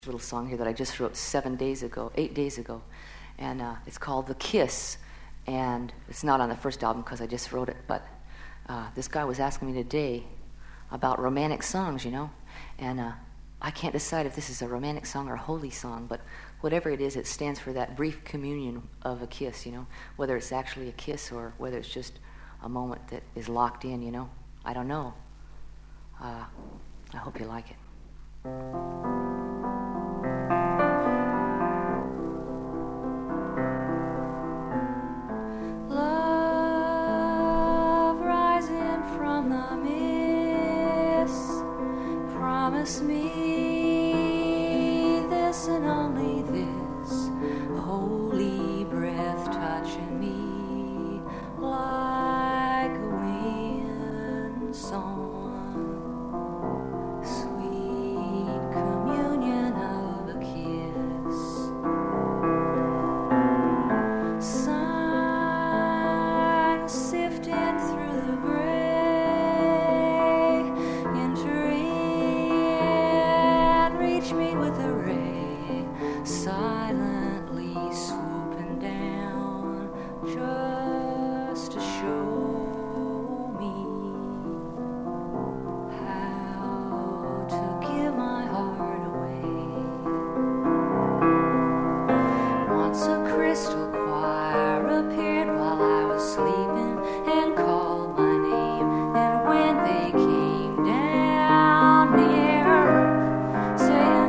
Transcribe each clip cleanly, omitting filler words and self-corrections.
little song here that I just wrote 8 days ago, and it's called The Kiss, and it's not on the first album because I just wrote it, but this guy was asking me today about romantic songs, and I can't decide if this is a romantic song or a holy song, but whatever it is, it stands for that brief communion of a kiss, whether it's actually a kiss or whether it's just a moment that is locked in, I don't know. I hope you like it. Love rising from the mist, promise me this and only this, holy breath touching me like a wind song. Silently swooping down just to show me how to give my heart away. Once a crystal choir appeared while I was sleeping and called my name, and when they came down nearer, saying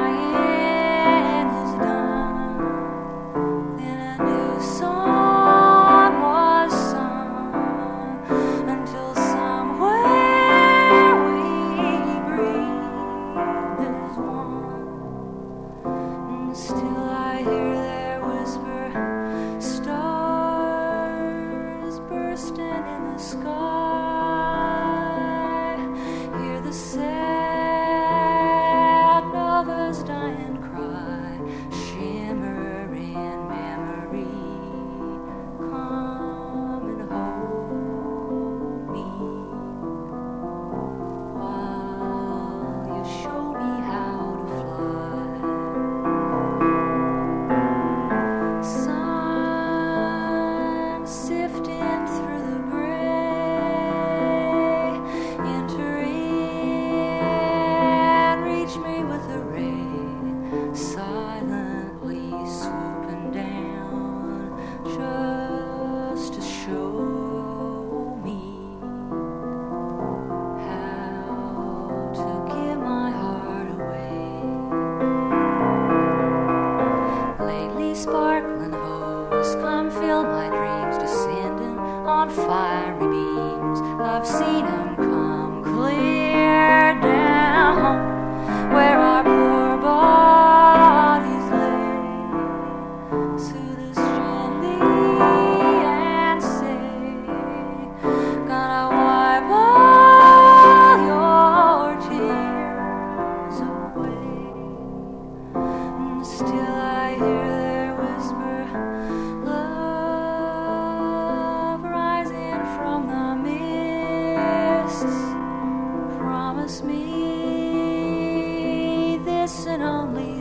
sparkling hose, come fill my dreams, descending on fiery beams. I've seen them come clear down where our poor bodies lay. Soothe us gently and say, gonna wipe all your tears away. And still I hear promise me this and only